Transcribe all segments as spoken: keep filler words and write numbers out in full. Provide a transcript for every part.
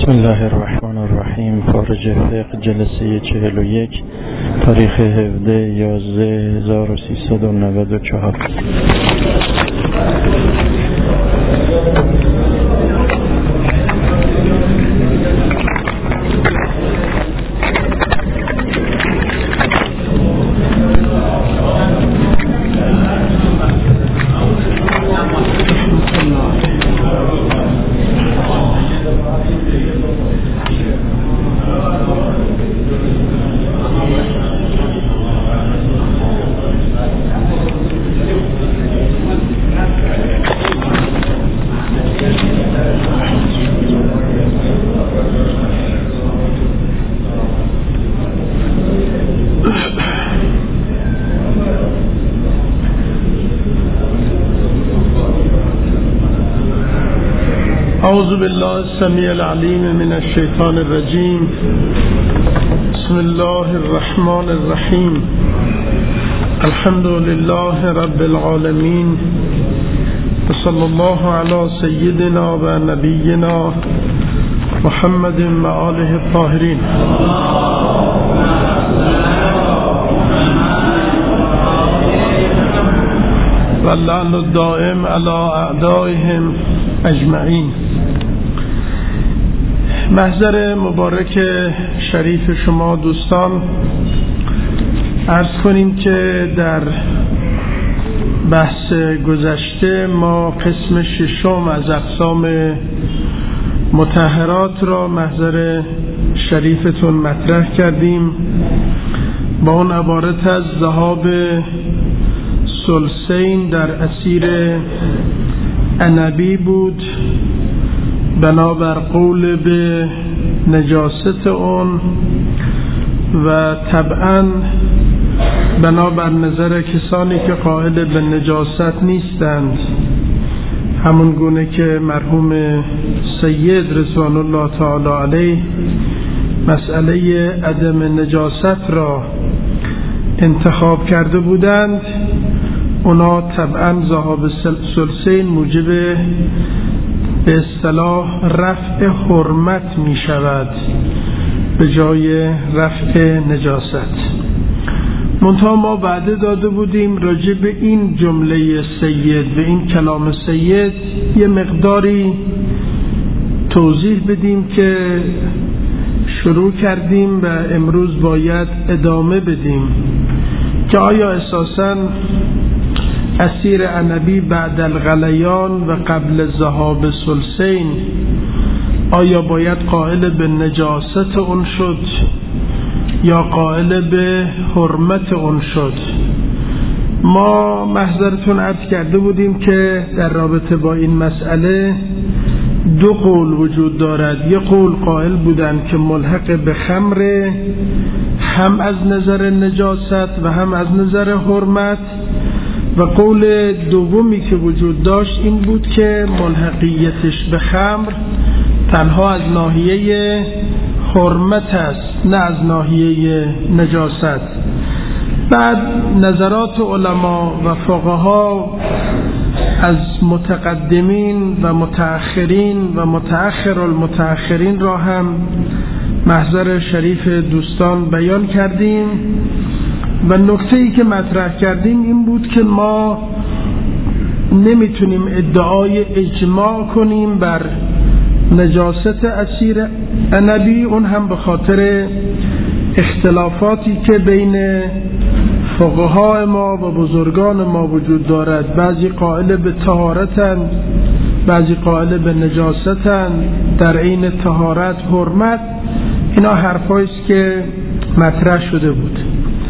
بسم الله الرحمن الرحیم. خارج فقه جلسه چهل و یک، تاریخ هفده یازده هزار و سیصد و نود و چهار. أعوذ بالله السميع العليم من الشيطان الرجيم. بسم الله الرحمن الرحيم. الحمد لله رب العالمين، وصلى الله على سيدنا ونبينا محمد وآله الطاهرين. واللعن الدائم على أعدائهم اجمعین. محضر مبارک شریف شما دوستان، عرض کنیم که در بحث گذشته ما قسم ششم از اقسام مطهرات را محضر شریفتون مطرح کردیم. با اون عبارت از ذهاب ثلثین در اسیر عنبی بود، بنابر قول به نجاست اون و طبعا بنابر نظر کسانی که قائل به نجاست نیستند، همون گونه که مرحوم سید رضوان الله تعالی علیه مسئله عدم نجاست را انتخاب کرده بودند. اونا طبعا ذهاب ثلثین موجب به اصطلاح رفع حرمت می شود به جای رفع نجاست. منتها ما وعده داده بودیم راجع به این جمله سید، به این کلام سید یه مقداری توضیح بدیم که شروع کردیم و امروز باید ادامه بدیم که آیا اساساً اسیر عنبی بعد الغلیان و قبل ذهاب ثلثین آیا باید قائل به نجاست اون شد یا قائل به حرمت اون شد؟ ما محضرتون عرض کرده بودیم که در رابطه با این مسئله دو قول وجود دارد. یه قول قائل بودن که ملحق به خمر، هم از نظر نجاست و هم از نظر حرمت، و قول دومی که وجود داشت این بود که ملحقیتش به خمر تنها از ناحیه حرمت است، نه از ناحیه نجاست. بعد نظرات علما و فقها از متقدمین و متأخرین و متأخر المتأخرین را هم محضر شریف دوستان بیان کردیم و نکته‌ای که مطرح کردیم این بود که ما نمیتونیم ادعای اجماع کنیم بر نجاست اسیر عنبی، اون هم به خاطر اختلافاتی که بین فقهای ما و بزرگان ما وجود دارد. بعضی قائل به طهارتند، بعضی قائل به نجاستند، در عین طهارت حرمت. اینا حرفایی است که مطرح شده بود.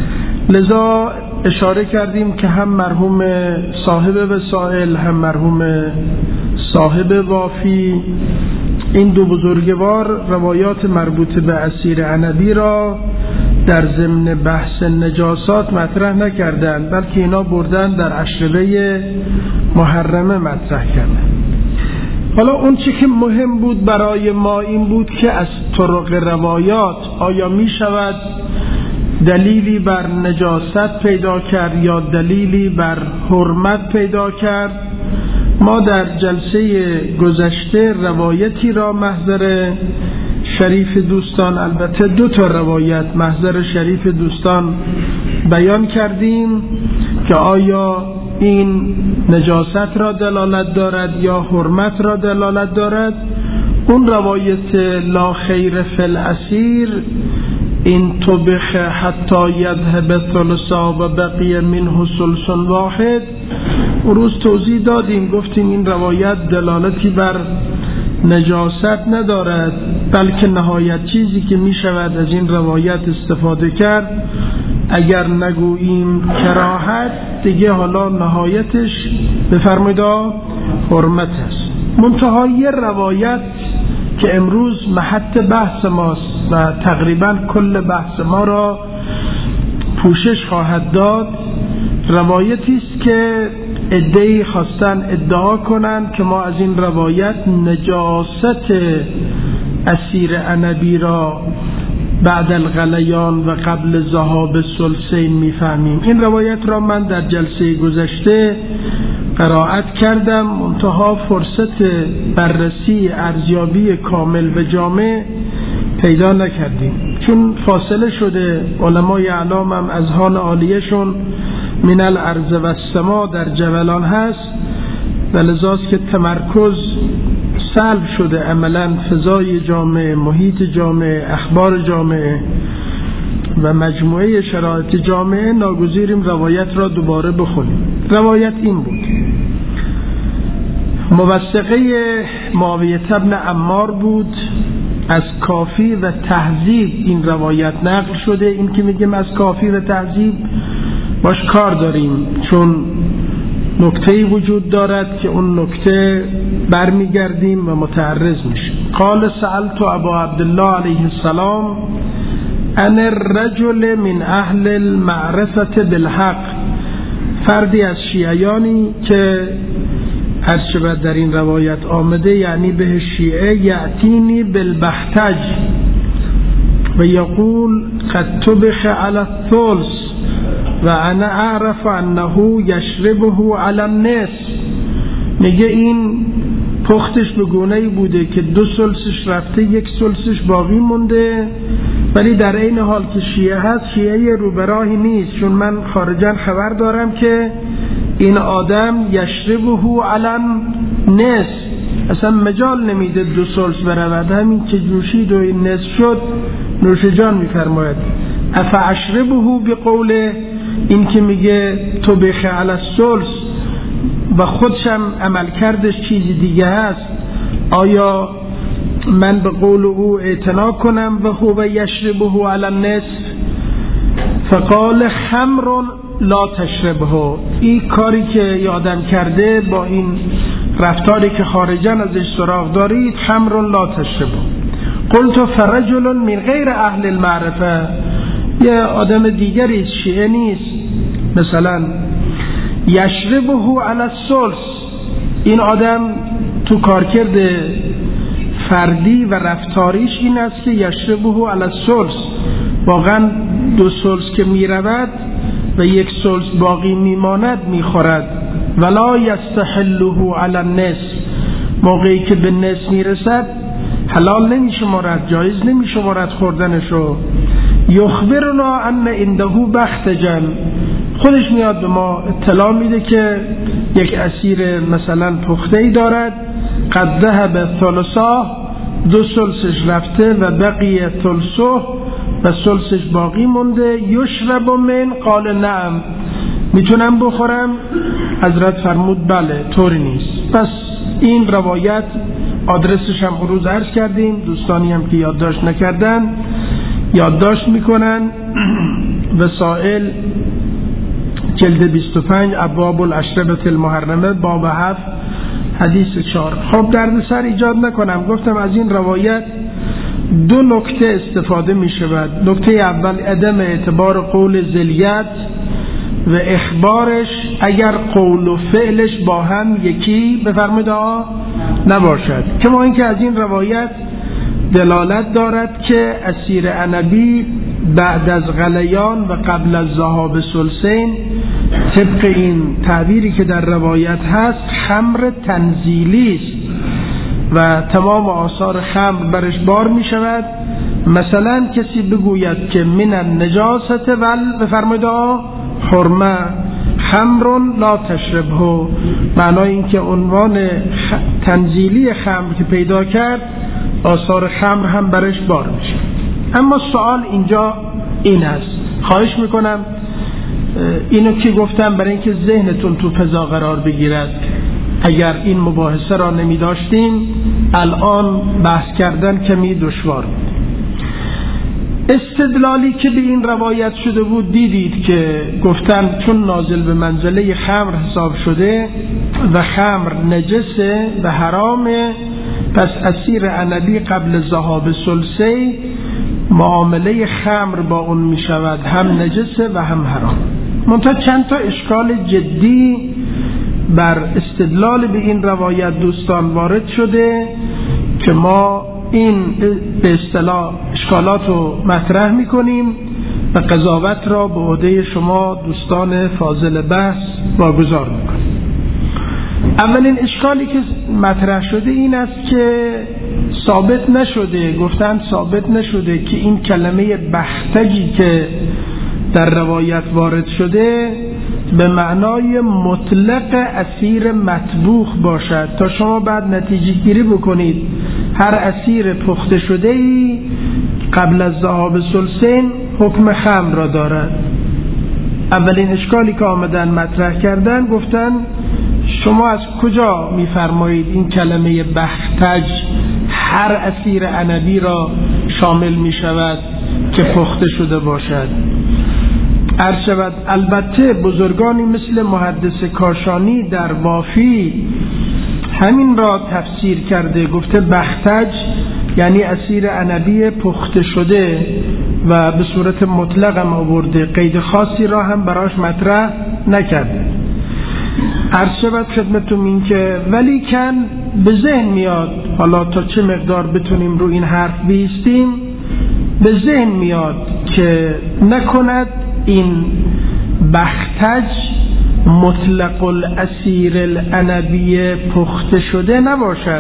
لذا اشاره کردیم که هم مرحوم صاحب وسائل هم مرحوم صاحب وافی این دو بزرگوار روایات مربوط به اسیر عنبی را در ضمن بحث نجاسات مطرح نکردند، بلکه اینا بردن در اشربه محرمه مطرح کردند. حالا اون چی که مهم بود برای ما این بود که از طرق روایات آیا می شود دلیلی بر نجاست پیدا کرد یا دلیلی بر حرمت پیدا کرد. ما در جلسه گذشته روایتی را محضر شریف دوستان البته دو تا روایت محضر شریف دوستان بیان کردیم که آیا این نجاست را دلالت دارد یا حرمت را دلالت دارد. اون روایت لا خیر فی الاسیر این طبخ حتی یذهب ثلثا و بقی منه ثلث واحد، اون روز توضیح دادیم، گفتیم این روایت دلالتی بر نجاست ندارد، بلکه نهایت چیزی که می شود از این روایت استفاده کرد اگر نگوییم کراهت دیگه حالا نهایتش بفرمایید حرمت است. منتهای روایت که امروز محط بحث ماست و تقریبا کل بحث ما را پوشش خواهد داد، روایتی است که عده‌ای خواستن ادعا کنند که ما از این روایت نجاست اسیر عنبی را بعد الغلیان و قبل ذهاب ثلثین میفهمیم. این روایت را من در جلسه گذشته قرائت کردم، منتها فرصت بررسی ارزیابی کامل و جامع پیدا نکردیم چون فاصله شده. علمای اعلام هم از حال عالیشون من الارض و السما در جولان هست و لذاست که تمرکز سلب شده، عملا فضای جامع، محیط جامع، اخبار جامع و مجموعه شرایط جامعه، ناگزیریم روایت را دوباره بخونیم. روایت این بود: موثقه معاویه بن عمار بود، از کافی و تهذیب این روایت نقل شده. این که میگیم از کافی و تهذیب باش کار داریم چون نکته‌ای وجود دارد که اون نکته برمیگردیم و متعرض میشیم. قال سألت ابا عبدالله علیه السلام ان الرجل من اهل المعرفة بالحق، فردی از شیعیانی که هر چه در این روایت آمده یعنی به شیعه، یعتینی بالبختج و یقول قد طبخ علی الثلث و انا اعرف انه یشربه علی النصف. میگه این پختش به گونه‌ای بوده که دو ثلثش رفته، یک ثلثش باقی مونده، ولی در این حال که شیعه هست، شیعه روبراهی نیست، چون من خارجاً خبر دارم که این آدم یشربه علی النصف، اصلا مجال نمیده دو ثلث برود، همین که جوشید و این نصف شد نوش جان میفرماید. افعشربه بقوله، این که میگه تو بخ علی الثلث و خودشم عمل کردش چیزی دیگه هست، آیا من به قول او اعتنا کنم و هو یشربه علی النصف؟ فقال خمر لا تشربه، این کاری که یادم کرده با این رفتاری که خارجن ازش سراغ دارید، خمر لا تشربه. قلت فرجل من غیر اهل المعرفه، یه آدم دیگری شیعه نیست، مثلا یشربه علی الثلث، این آدم تو کارکرد فردی و رفتاریش این است که یشربه علی الثلث، واقعا دو ثلث که میرود و یک ثلث باقی میماند میخورد، ولا یستحله علی النصف، موقعی که به نصف میرسد حلال نمیشمارد، جایز نمیشمارد خوردنشو. یخبرنا ان عنده بختجن، خودش میاد به ما اطلاع میده که یک اسیر مثلا پخته‌ای دارد، قد ذهب ثلثا، دو ثلثش رفته و بقی ثلثه و ثلثش باقی مونده. یشرب من، قال نعم، میتونم بخورم؟ حضرت فرمود بله، طوری نیست. پس این روایت آدرسش هم روز عرض کردیم، دوستانی هم که یادداشت نکردن یادداشت میکنن. وسائل جلد بیست و پنج ابواب الاشربة المحرمه باب هفت حدیث چهار. خب درد سر ایجاد نکنم، گفتم از این روایت دو نکته استفاده می شود. نکته اول عدم اعتبار قول ذلیت و اخبارش اگر قول و فعلش با هم یکی بفرمایید نباشد، کما اینکه از این روایت دلالت دارد که اسیر عنبی بعد از غلیان و قبل از ذهاب ثلثین، طبق این تعبیری که در روایت هست، خمر تنزیلی است و تمام آثار خمر برش بار می شود. مثلا کسی بگوید که من النجاست ول بفرمایید حرمه خمر لا تشربه، معنای این که عنوان تنزیلی خمر که پیدا کرد آثار خمر هم برش بار میشه. اما سوال اینجا این است، خواهش میکنم اینو که گفتم برای اینکه ذهنتون تو فضا قرار بگیرد، اگر این مباحثه را نمی داشتیم الان بحث کردن کمی دشوار بود. استدلالی که به این روایت شده بود دیدید که گفتن چون نازل به منزله خمر حساب شده و خمر نجسه و حرامه، پس اسیر عنبی قبل ذهاب ثلثی معامله خمر با اون می شود، هم نجسه و هم حرام. منتها چند تا اشکال جدی بر استدلال به این روایت دوستان وارد شده که ما این به اصطلاح اشکالات رو مطرح میکنیم و قضاوت را به عهده شما دوستان فاضل بحث واگذار میکنیم. اولین اشکالی که مطرح شده این است که ثابت نشده، گفتن ثابت نشده که این کلمه بختجی که در روایت وارد شده به معنای مطلق اسیر مطبوخ باشد تا شما بعد نتیجه گیری بکنید هر اسیر پخته شده ای قبل از ذهاب ثلثین حکم خمر را دارد. اولین اشکالی که آمدن مطرح کردن گفتن شما از کجا میفرمایید این کلمه بختج هر اسیر عنبی را شامل می شود که پخته شده باشد؟ عرض شود البته بزرگانی مثل محدث کاشانی در وافی همین را تفسیر کرده، گفته بختج یعنی اسیر عنبی پخته شده و به صورت مطلق هم آورده، قید خاصی را هم براش مطرح نکرده. عرض شود خدمتتون این که ولی کن به ذهن میاد، حالا تا چه مقدار بتونیم رو این حرف بیستیم، به ذهن میاد که نکند این بختج مطلق الاسیر العنبی پخته شده نباشد،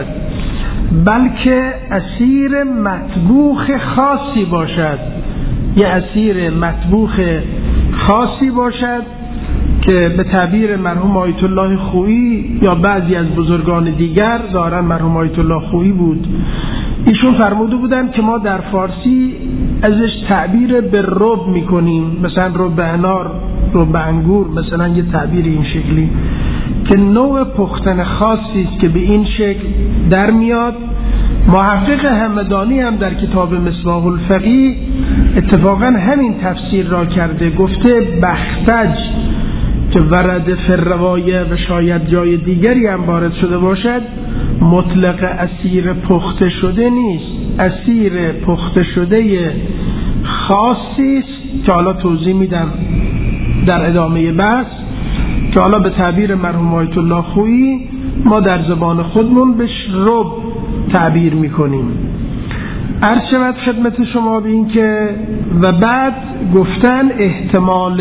بلکه اسیر مطبوخ خاصی باشد، یه اسیر مطبوخ خاصی باشد که به تعبیر مرحوم آیت الله خویی یا بعضی از بزرگان دیگر، ظاهرا مرحوم آیت الله خویی بود، ایشون فرموده بودن که ما در فارسی ازش تعبیر به رب میکنیم، مثلا رب انار، رب انگور، مثلا یه تعبیر این شکلی که نوع پختن خاصی است که به این شکل در میاد. محقق همدانی هم در کتاب مصباح الفقیه اتفاقا همین تفسیر را کرده، گفته بختج که ورد فی الروایه و شاید جای دیگری هم وارد شده باشد مطلق اسیر پخته شده نیست، اسیر پخته شده خاصی است که حالا توضیح میدم در ادامه بحث، که حالا به تعبیر مرحوم آیت الله خویی ما در زبان خودمون بهش رب تعبیر میکنیم. عرض شود خدمت شما به این که و بعد گفتن احتمال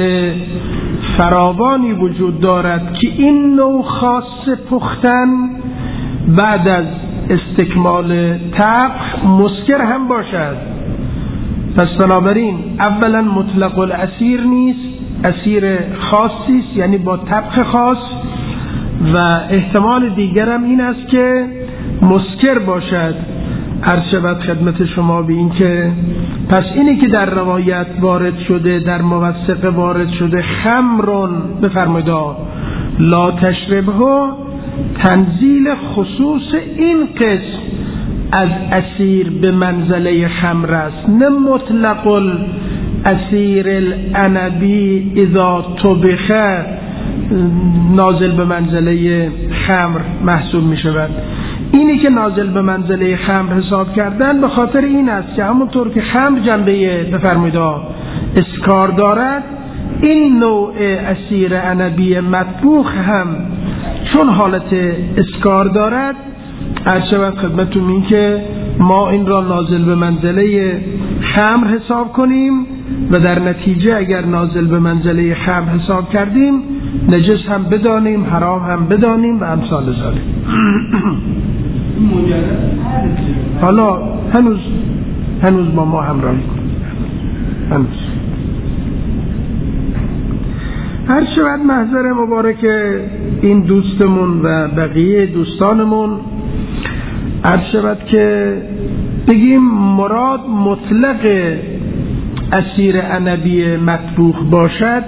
فراوانی وجود دارد که این نوع خاص پختن بعد از استکمال طبخ مسکر هم باشد. پس بنابراین اولا مطلق الاسیر نیست، اسیر خاصی است یعنی با طبخ خاص، و احتمال دیگرم این است که مسکر باشد. عرض شود خدمت شما به این که پس اینی که در روایت وارد شده، در موثقه وارد شده خمرون بفرمایید لا تشربه، تنزیل خصوص این قسم از اسیر به منزله خمر است، نه مطلق الاسیر العنبی اذا طبخه نازل به منزله خمر محسوب می شود. اینی که نازل به منزله خمر حساب کردن به خاطر این است که همونطور که خمر جنبه بفرمایید اسکار دارد، این نوع اسیر عنبی مطبوخ هم چون حالت اسکار دارد. عرض شود خدمتتون این که ما این را نازل به منزله خمر حساب کنیم و در نتیجه اگر نازل به منزله خمر حساب کردیم نجس هم بدانیم، حرام هم بدانیم و امثال ذلک. حالا هنوز هنوز با ما همراهی کن. هنوز هر شود محضر مبارک این دوستمون و بقیه دوستانمون هر شود که بگیم مراد مطلق اسیر عنبی مطبوخ باشد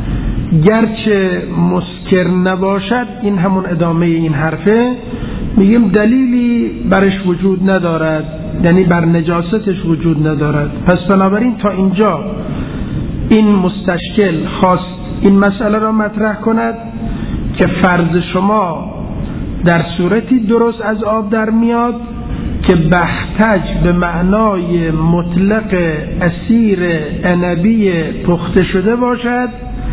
گرچه مسکر نباشد، این همون ادامه این حرفه، میگیم دلیلی برش وجود ندارد، یعنی بر نجاستش وجود ندارد. پس بنابراین تا اینجا این مستشکل خواست این مسئله را مطرح کند که فرض شما در صورتی درست از آب در میاد که بختج به معنای مطلق اسیر عنبی پخته شده باشد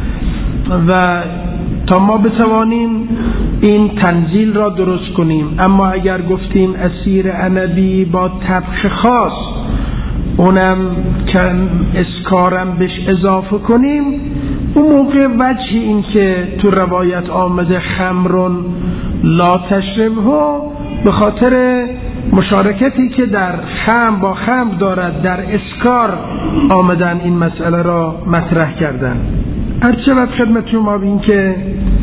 و تا ما بتوانیم این تنزیل را درست کنیم. اما اگر گفتیم اسیر عنبی با طبخ خاص، اونم که اسکارم بهش اضافه کنیم، اون موقع وجه این که تو روایت آمده خمرون لا تشربه به خاطر مشارکتی که در خمر با خمر دارد در اسکار آمدن این مسئله را مطرح کردن. هرچه وقت خدمت شما بین که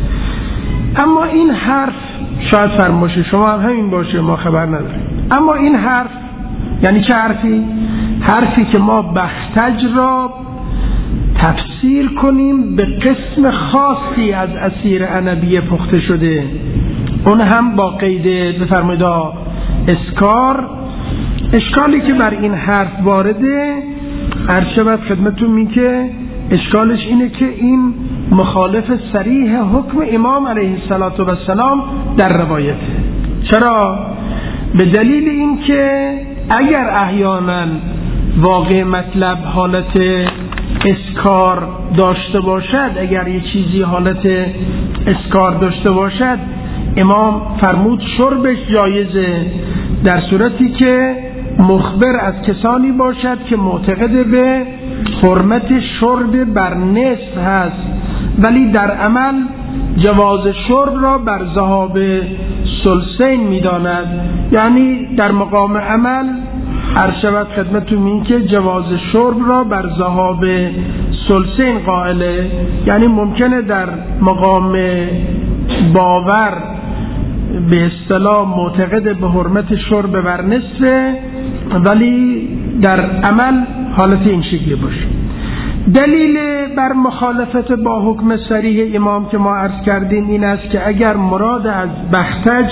اما این حرف شاید فرمایش شما هم همین باشه، ما خبر نداریم، اما این حرف یعنی چه حرفی؟ حرفی که ما بختج را تفسیر کنیم به قسم خاصی از اسیر عنبی پخته شده، اون هم با قید بفرمایید اسکار. اشکالی که بر این حرف وارده ارشبت خدمتون می که اشکالش اینه که این مخالف صریح حکم امام علیه السلام در روایته. چرا؟ به دلیل این که اگر احیانا واقع مطلب حالت اسکار داشته باشد، اگر یه چیزی حالت اسکار داشته باشد، امام فرمود شربش جایزه در صورتی که مخبر از کسانی باشد که معتقد به حرمت شرب بر نصف هست، ولی در عمل جواز شرب را بر ذهاب ثلثین می‌داند. یعنی در مقام عمل ارشبت خدمتون این که جواز شرب را بر ذهاب ثلثین قائله، یعنی ممکنه در مقام باور به اصطلاح معتقد به حرمت شرب بر نصف، ولی در عمل حالت این شکلی باشه. دلیل بر مخالفت با حکم صریح امام که ما عرض کردیم این است که اگر مراد از بختج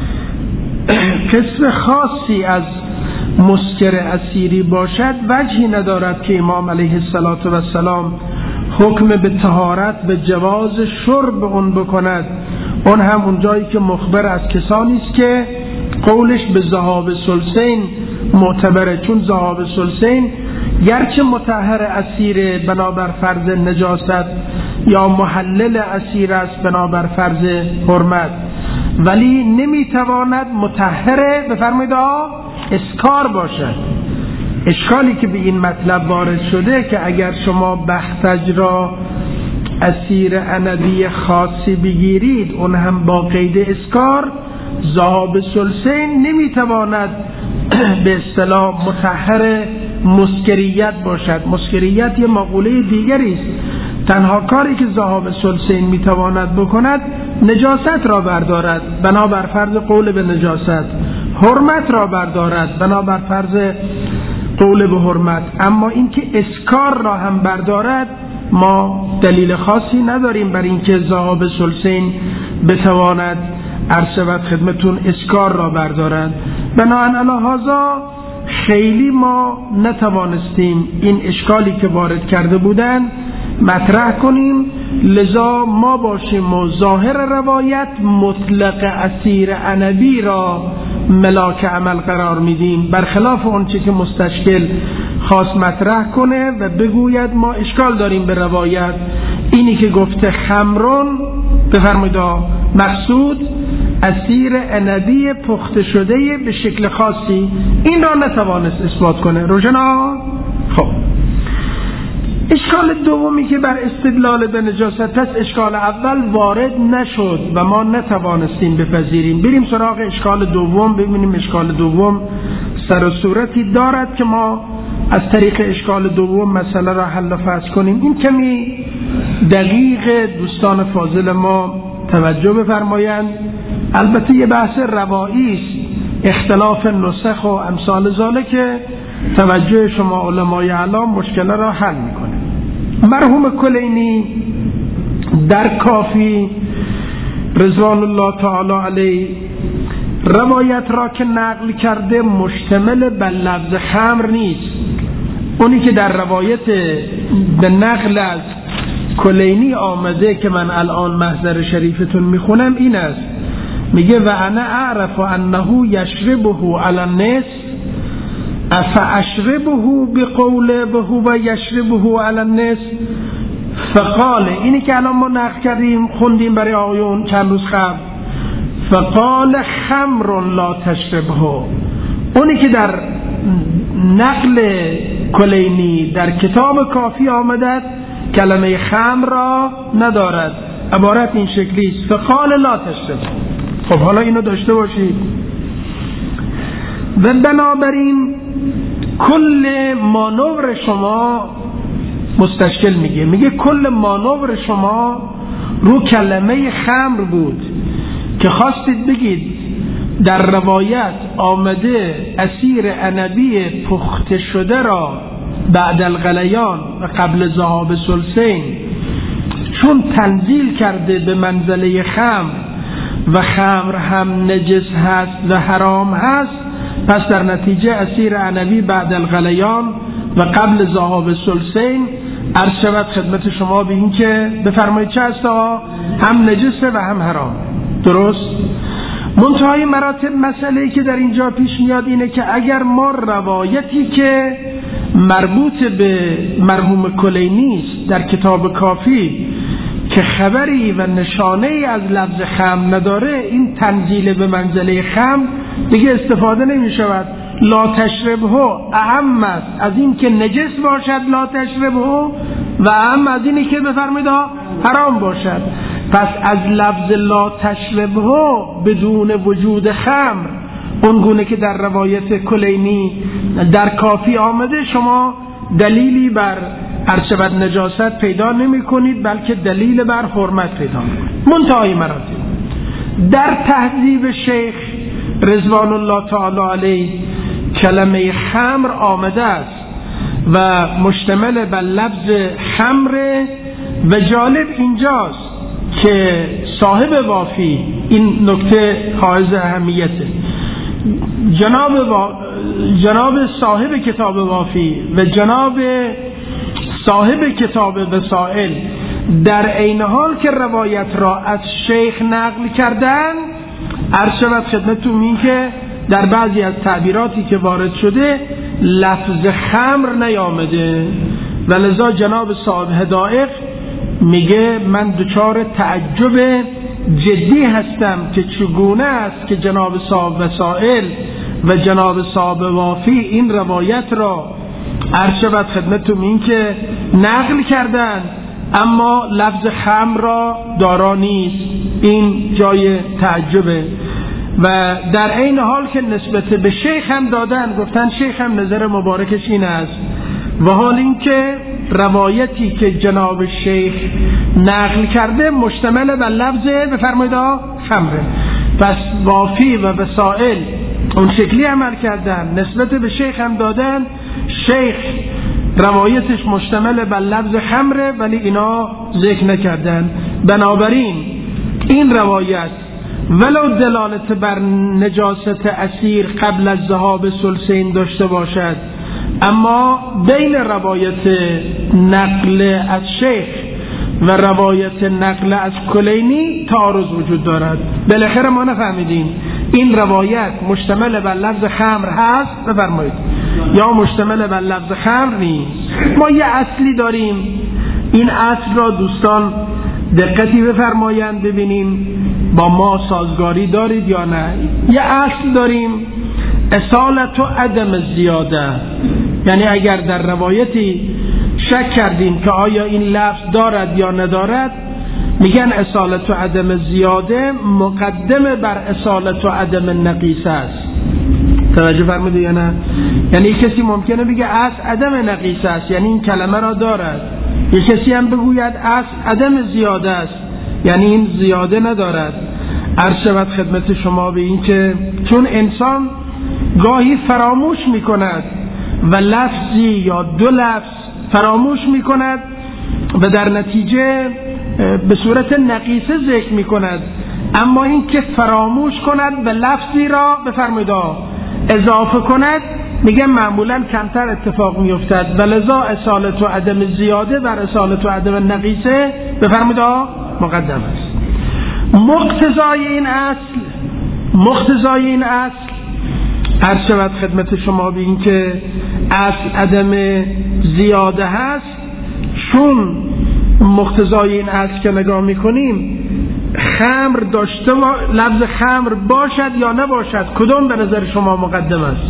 قسم خاصی از مسکر اسیری باشد، وجهی ندارد که امام علیه السلام حکم به طهارت به جواز شرب اون بکند، اون هم اون جایی که مخبر از کسانی است که قولش به ذهاب ثلثین معتبره، چون ذهاب ثلثین گرچه مطهر اسیر بنابر فرض نجاست یا محلل اسیر است بنابر فرض حرمت، ولی نمیتواند مطهر بفرمایید اسکار باشد. اشکالی که به این مطلب وارد شده که اگر شما بختج را اسیر عنبی خاصی بگیرید، اون هم با قید اسکار، ذهاب ثلثین نمیتواند به اصطلاح مطهر مسکریت باشد. مسکریت یه مقوله دیگری است. تنها کاری که ذهاب ثلثین میتواند بکند نجاست را بردارد بنابر فرض قول به نجاست، حرمت را بردارد بنابر فرض قول به حرمت، اما اینکه اسکار را هم بردارد ما دلیل خاصی نداریم بر اینکه ذهاب ثلثین بتواند عرض خدمتون اسکار را بردارد. بنابراین الهذا خیلی ما نتوانستیم این اشکالی که وارد کرده بودن مطرح کنیم، لذا ما باشیم و ظاهر روایت مطلق اسیر عنبی را ملاک عمل قرار میدیم، برخلاف اون چی که مستشکل خواست مطرح کنه و بگوید ما اشکال داریم به روایت، اینی که گفته خمرون بفرمایید مقصود اسیر عنبی پخته شده به شکل خاصی، این را نتوانست اثبات کنه. روشنا؟ خب اشکال دومی که بر استدلال به نجاست است، اشکال اول وارد نشد و ما نتوانستیم بپذیریم. بریم سراغ اشکال دوم، ببینیم اشکال دوم سر و صورتی دارد که ما از طریق اشکال دوم مسئله را حل و فصل کنیم. این کمی دقیق دوستان فاضل ما توجه بفرمایند. البته یه بحث روایی است، اختلاف نسخ و امثال ذالک که توجه شما علمای اعلام مشکل را حل میکنه. مرحوم کلینی در کافی رضوان الله تعالی علیه روایت را که نقل کرده مشتمل بر لفظ خمر نیست. اونی که در روایت به نقل از کلینی آمده که من الان محضر شریفتون میخونم این است، میگه و انا اعرف انه یشربه علی الناس افاشربه بقوله به و یشربه علی الناس فقال، اینی که الان ما نقل کردیم خوندیم برای آقایون چند روز قبل، فقال خمر لا تشربه. اونی که در نقل کلینی در کتاب کافی آمده کلمه خمر را ندارد، عبارت این شکلی است، فقال لا تشربه. خب حالا اینو داشته باشید. و بنابراین کل مانور شما مستشکل میگه میگه کل مانور شما رو کلمه خمر بود که خواستید بگید در روایت آمده عصیر عنبی پخته شده را بعد الغلیان و قبل ذهاب ثلثین چون تنزیل کرده به منزله خمر و خمر هم نجس هست و حرام هست، پس در نتیجه عصیر عنبی بعد الغلیان و قبل ذهاب ثلثین عرض شود خدمت شما به این که بفرمایید چه هست ها؟ هم نجسه و هم حرام. درست؟ منتهای مراتب مسئله‌ای که در اینجا پیش میاد اینه که اگر ما روایتی که مربوط به مرحوم کلینی است در کتاب کافی که خبری و نشانه‌ای از لفظ خمر نداره، این تنزیل به منزله خمر دیگه استفاده نمی شود. لا تشربه اهم است از این که نجس باشد لا تشربه و اهم از اینی که بفرمایید حرام باشد. پس از لفظ لا تشربه بدون وجود خمر اونگونه که در روایت کلینی در کافی آمده شما دلیلی بر ارشبت نجاست پیدا نمی کنید، بلکه دلیل بر حرمت پیدا می کنید. منتهای مراتب در تهذیب شیخ رضوان الله تعالی علیه کلمه خمر آمده است و مشتمل بر لفظ خمر و جالب اینجاست که صاحب وافی این نکته حائز اهمیته. جناب و... جناب صاحب کتاب وافی و جناب صاحب کتاب وسائل در عین حال که روایت را از شیخ نقل کردن، عرض شود خدمتتون این که در بعضی از تعبیراتی که وارد شده لفظ خمر نیامده و لذا جناب صاحب هدایق میگه من دچار تعجب جدی هستم که چگونه است که جناب صاحب وسائل و جناب صاحب وافی این روایت را عرض شود خدمتتون این که نقل کردن اما لفظ خمر را دارا نیست. این جای تعجبه و در عین حال که نسبت به شیخ هم دادن، گفتن شیخ هم نظر مبارکش این است، و حال این که روایتی که جناب شیخ نقل کرده مشتمل بر لفظ بفرمایید خمره. پس وافی و وسائل اون شکلی عمل کردن، نسبت به شیخ هم دادن، شیخ روایتش مشتمل بر لفظ خمره ولی اینا ذکر نکردن. بنابراین این روایت ولو دلالت بر نجاست اسیر قبل از ذهاب ثلثین داشته باشد، اما بین روایت نقل از شیخ و روایت نقل از کلینی تعارض وجود دارد. بالاخره ما نفهمیدیم این روایت مشتمل بر لفظ خمر هست بفرمایید یا مشتمل بر لفظ خمر نیست. ما یه اصلی داریم، این اصل را دوستان دقتی بفرمایند ببینیم با ما سازگاری دارید یا نه. یه اصل داریم اصالت و عدم زیاده، یعنی اگر در روایتی شک کردیم که آیا این لفظ دارد یا ندارد، میگن اصالت و عدم زیاده مقدم بر اصالت و عدم نقیصه است. توجه فرمودید یا نه؟ یعنی کسی ممکنه بگه اصل عدم نقیصه است، یعنی این کلمه را دارد. یک کسی هم بگوید اصل عدم زیاده است، یعنی این زیاده ندارد. عرض شود خدمت شما به این که چون انسان گاهی فراموش میکند و لفظی یا دو لفظ فراموش میکند و در نتیجه به صورت نقیصه ذکر میکند، اما این که فراموش کند و لفظی را بفرمایید اضافه کند، میگم معمولا کمتر اتفاق میافتد و لذا اصالت و عدم زیاده بر اصالت و عدم نقیصه بفرمایید مقدم است. مقتضای این اصل مقتضای این اصل عرض شود خدمت شما به این که اصل عدم زیاده هست. چون مقتضای این اصل که نگاه میکنیم خمر داشته و لفظ خمر باشد یا نباشد، کدوم به نظر شما مقدم است؟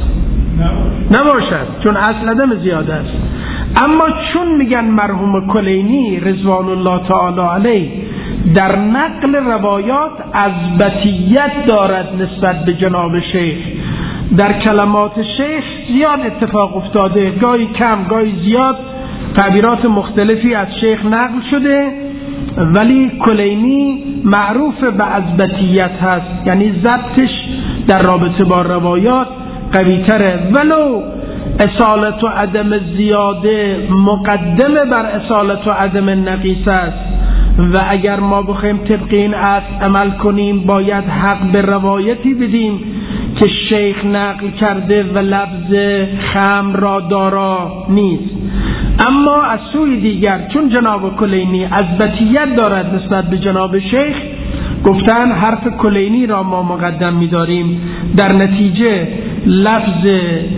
نباشد، چون اصل عدم زیاده است. اما چون میگن مرحوم کلینی رضوان الله تعالی علیه در نقل روایات اثبتیت دارد نسبت به جناب شیخ، در کلمات شیخ زیاد اتفاق افتاده، گاهی کم گاهی زیاد تعبیرات مختلفی از شیخ نقل شده، ولی کلینی معروف به اثبتیت هست، یعنی ضبطش در رابطه با روایات قوی تره. ولو اصالت و عدم زیاده مقدم بر اصالت و عدم نقیصه است و اگر ما بخوایم طبق این اصل عمل کنیم باید حق به روایتی بدیم که شیخ نقل کرده و لفظ خمر را دارا نیست. اما از سوی دیگر چون جناب کلینی اثبتیت دارد نسبت به جناب شیخ، گفتن حرف کلینی را ما مقدم می‌داریم، در نتیجه لفظ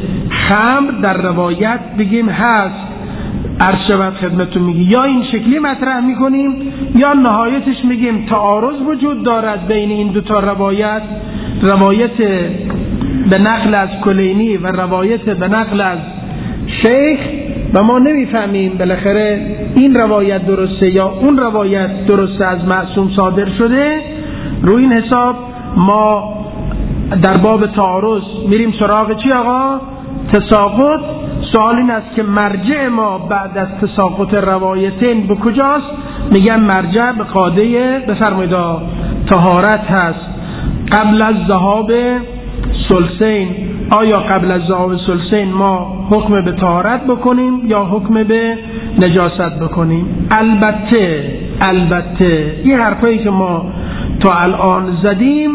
خمر در روایت بگیم هست. عرض شود خدمتتون میگی یا این شکلی مطرح میکنیم یا نهایتش میگیم تعارض وجود دارد بین این دو تا روایت، روایت به نقل از کلینی و روایت به نقل از شیخ، و ما نمیفهمیم بالاخره این روایت درسته یا اون روایت درسته از معصوم صادر شده. روی این حساب ما در باب تعارض میریم سراغ چی آقا؟ تساقط. سوال این است که مرجع ما بعد از تساقط روایتین به کجاست؟ میگن مرجع به قاعده بفرمایید طهارت هست قبل از ذهاب ثلثین. آیا قبل از ذهاب ثلثین ما حکم به طهارت بکنیم یا حکم به نجاست بکنیم؟ البته البته این حرفایی که ما تا الان زدیم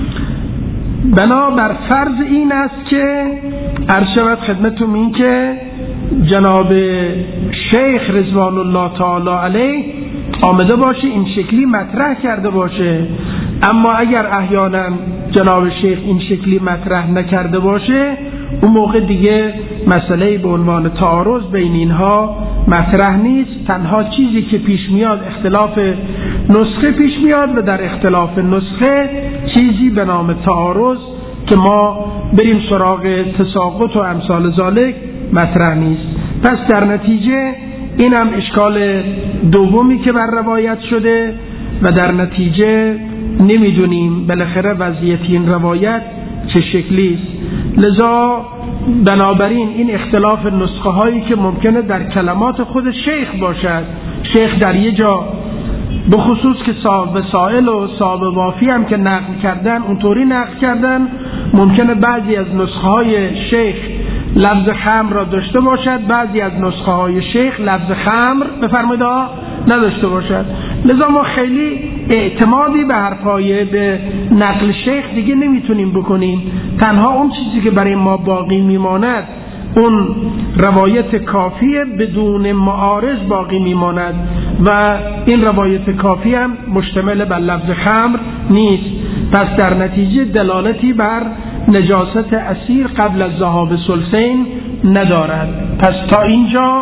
بنابر فرض این است که عرض شود خدمتتون این که جناب شیخ رضوان الله تعالی علیه آمده باشه این شکلی مطرح کرده باشه، اما اگر احیانا جناب شیخ این شکلی مطرح نکرده باشه اون موقع دیگه مسئله به عنوان تعارض بین اینها مطرح نیست. تنها چیزی که پیش میاد اختلاف نسخه پیش میاد و در اختلاف نسخه چیزی به نام تعارض که ما بریم سراغ تساقط و امثال ذالک مطرح نیست. پس در نتیجه این هم اشکال دومی که بر روایت شده و در نتیجه نمیدونیم بالاخره وضعیت این روایت چه شکلی است. لذا بنابراین این اختلاف نسخه هایی که ممکنه در کلمات خود شیخ باشد، شیخ در یه جا بخصوص که صاحب وسائل و صاحب وافی هم که نقل کردن اونطوری نقل کردن، ممکنه بعضی از نسخه های شیخ لفظ خمر را داشته باشد، بعضی از نسخه های شیخ لفظ خمر بفرمایید نداشته باشد. لذا ما خیلی اعتمادی به حرفای به نقل شیخ دیگه نمیتونیم بکنیم. تنها اون چیزی که برای ما باقی میماند اون روایت کافیه بدون معارض باقی میماند و این روایت کافی هم مشتمل بر لفظ خمر نیست. پس در نتیجه دلالتی بر نجاست اسیر قبل از ذهاب ثلثین ندارد. پس تا اینجا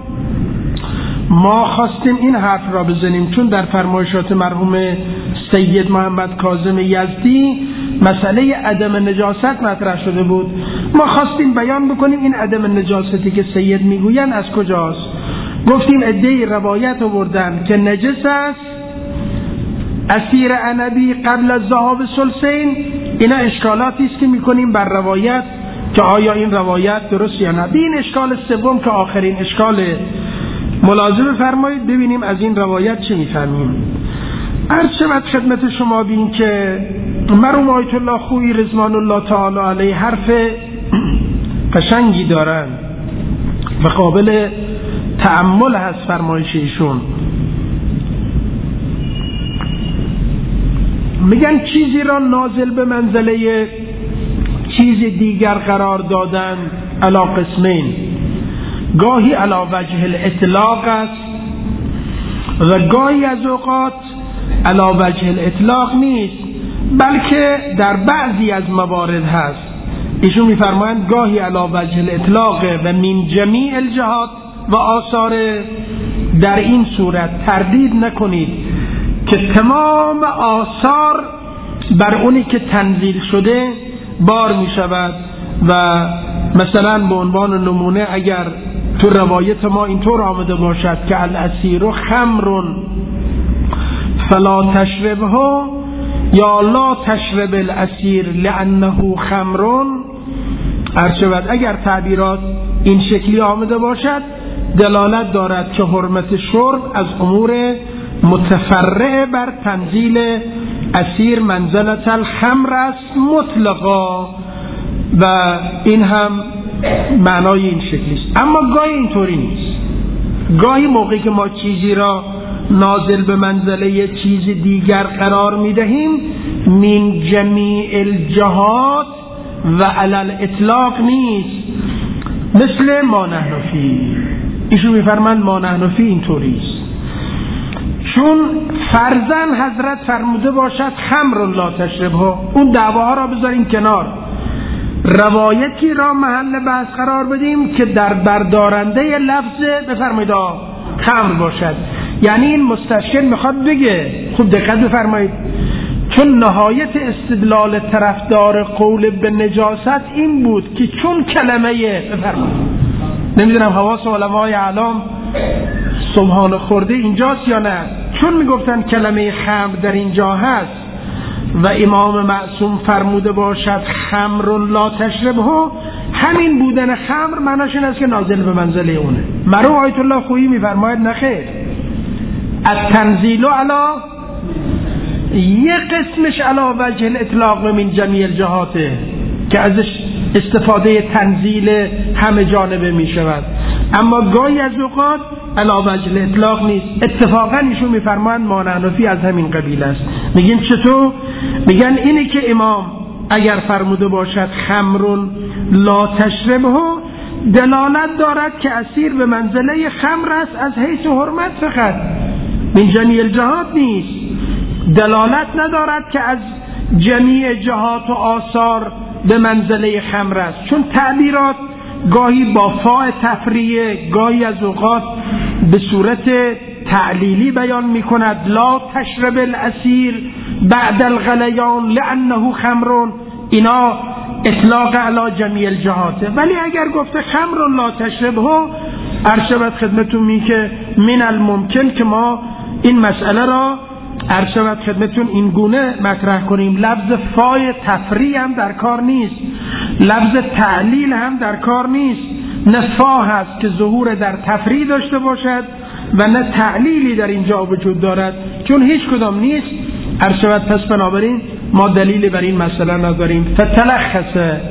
ما خواستیم این حرف را بزنیم، چون در فرمایشات مرحوم سید محمد کاظم یزدی مسئله عدم نجاست مطرح شده بود. ما خواستیم بیان بکنیم این عدم نجاستی که سید میگوین از کجاست. گفتیم عده‌ای روایت آوردن که نجس است عصیر عنبی قبل از ذهاب ثلثین. اینا اشکالاتی است که میکنیم بر روایت که آیا این روایت درست یا نه. این اشکال سوم که آخرین اشکال، ملاحظه فرمایید ببینیم از این روایت چه میفهمیم. عرض شود خدمت شما بین که مرحوم آیت الله خویی رضوان الله تعالی علیه حرف قشنگی دارن و قابل تأمل هست فرمایش ایشون. میگن چیزی را نازل به منزله چیز دیگر قرار دادن علی قسمین، گاهی علی وجه الاطلاق است و گاهی از اوقات علی وجه الاطلاق نیست بلکه در بعضی از موارد هست. ایشون میفرمایند گاهی علی وجه الاطلاق و من جمیع الجهات و آثار. در این صورت تردید نکنید که تمام آثار بر اونی که تنزیل شده بار می شود و مثلا به عنوان نمونه اگر تو روایت ما اینطور آمده باشد که الاسیر خمر فلا تشربه یا لا تشرب الاسیر لانه خمر، ارشود اگر تعبیرات این شکلی آمده باشد دلالت دارد که حرمت شرب از امور متفرع بر تنزیل اسیر منزلت الخمر است مطلقا و این هم معنای این شکلی است. اما گاهی اینطوری نیست. گاهی موقعی که ما چیزی را نازل به منزله چیز دیگر قرار میدهیم من جمیع الجهات و علی الاطلاق نیست، مثل ما نحن فی. ایشون میفرمند ما نحن فی اینطوری است چون فرزن حضرت فرموده باشد خمر لا تشربه. اون دعواها را بذاریم کنار، روایتی را محل بحث قرار بدیم که در بردارنده لفظ بفرمایید خمر باشد. یعنی این مستشکل میخواد بگه، خوب دقت بفرمایید، چون نهایت استدلال طرفدار قول به نجاست این بود که چون کلمه بفرمایید نمیدونم حواس علمای اعلام سبحان خورده اینجاست یا نه، چون میگفتن کلمه خمر در اینجا هست و امام معصوم فرموده باشد خمر لا تشربه، همین بودن خمر معناش این است که نازل به منزله اونه. مرحوم آیت الله خویی میفرماید نخیر، التنزیل علی یک قسمش علی وجه الاطلاق من جمیع الجهاته که ازش استفاده تنزیل همه جانبه می شود، اما گاهی از اوقات علی وجه الاطلاق نیست. اتفاقا ایشون میفرمایند ما نحن فی از همین قبیل است. میگن چطور؟ میگن اینه که امام اگر فرموده باشد خمر لا تشربه دلالت دارد که اسیر به منزله خمر است از حیث حرمت فقط، من جمیع الجهات نیست. دلالت ندارد که از جمیع جهات و آثار به منزله خمر است، چون تعبیرات گاهی با فاء تفریه گاهی از اوقات به صورت تعلیلی بیان می کند. لا تشرب الاسیر بعد الغلیان لانه خمر، اینا اطلاق علی جمیع الجهاته. ولی اگر گفته خمر لا تشربه ارشبت خدمتون می که من الممکن که ما این مسئله را ارشبت خدمتون این گونه مطرح کنیم، لفظ فای تفریع هم در کار نیست، لفظ تعلیل هم در کار نیست، نه فا هست که ظهور در تفریع داشته باشد و نه تعلیلی در اینجا وجود دارد، چون هیچ کدام نیست. ارشبت پس بنابراین ما دلیلی بر این مسئله نداریم. فتلخصه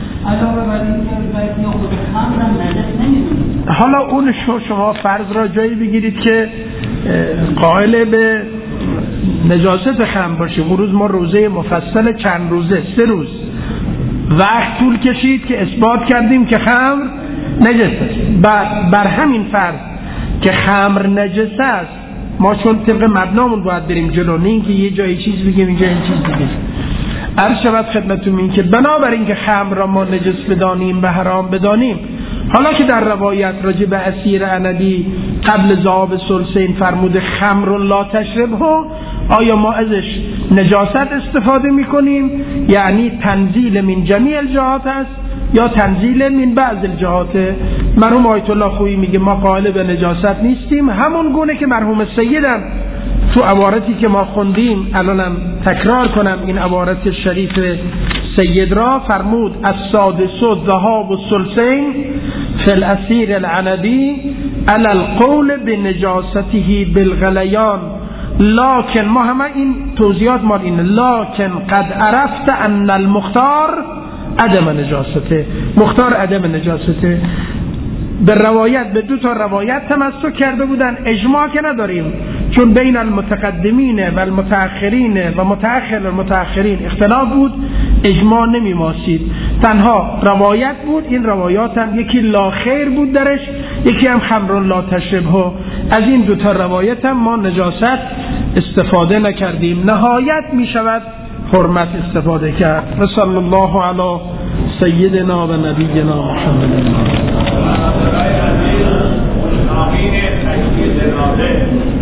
حالا اون شما فرض را جایی بگیرید که قائل به نجاست خمر باشیم. اون روز ما روزه مفصل چند روزه سه روز وقت طول کشید که اثبات کردیم که خمر نجس است. بر, بر همین فرض که خمر نجس است ما چون طبق مبنامون باید بریم جلو، نه اینکه یه جایی چیز بگیم اینجا این چیز بگیم. عرض شود خدمتتون این که بنابراین که خمر را ما نجس بدانیم و حرام بدانیم، حالا که در روایت راجع به اسیر عنبی قبل ذهاب ثلثین فرموده خمر لا تشربه، آیا ما ازش نجاست استفاده میکنیم؟ یعنی تنزیل من جمیع الجهات است یا تنزیل من بعض الجهات. مرحوم آیت الله خویی میگه ما قائل به نجاست نیستیم، همون گونه که مرحوم سیدم تو عبارتی که ما خوندیم، الانم تکرار کنم این عبارت شریف سید را، فرمود السادس الذهاب الثلثین فی الاسیر العنبی علی القول بنجاسته بالغلیان، لکن ما همه این توضیحات ما اینه، لکن قد عرفت ان المختار عدم نجاسته، مختار عدم نجاسته. به روایت به دو تا روایت تمسک کرده بودن، اجماع که نداریم، چون بین المتقدمین و المتأخرین و متأخر المتأخرین اختلاف بود، اجماع نمی ماسید، تنها روایت بود. این روایات هم یکی لا خیر بود درش، یکی هم خمر لا تشربه. از این دو تا روایت هم ما نجاست استفاده نکردیم، نهایت می شود حرمت استفاده کرد. و صلی الله علی سیدنا و نبینا محمد.